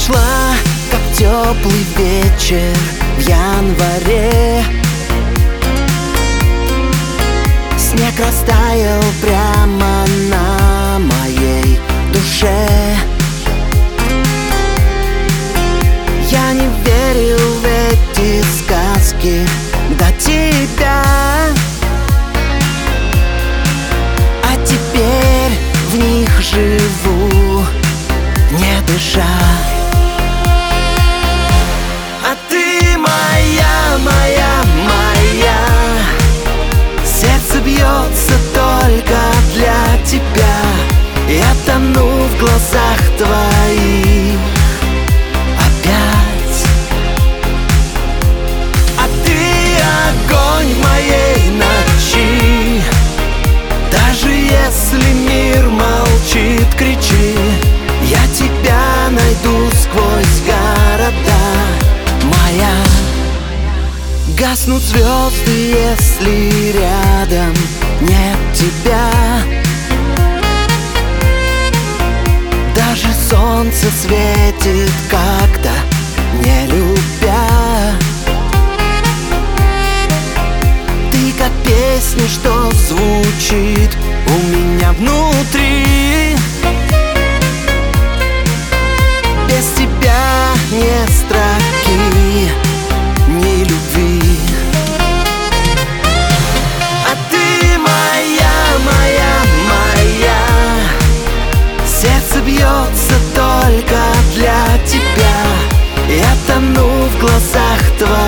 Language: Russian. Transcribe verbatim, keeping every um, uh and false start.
Пришла, как теплый вечер в январе. Снег растаял прямо на моей душе. Я не верил в эти сказки до тебя, а теперь в них живу, не дыша. А ты моя, моя, моя, сердце бьется только для тебя. Я тону в глазах твоих опять. А ты огонь моей ночи, даже если мир молчит, кричи. Я тебя найду сквозь города, моя. Гаснут звезды, если рядом нет тебя. Даже солнце светит как-то, не любя. Ты как песня, что звучит у меня внутри. Без тебя не строки, ни любви. А ты моя, моя, моя, сердце бьется только для тебя. Я тону в глазах твоих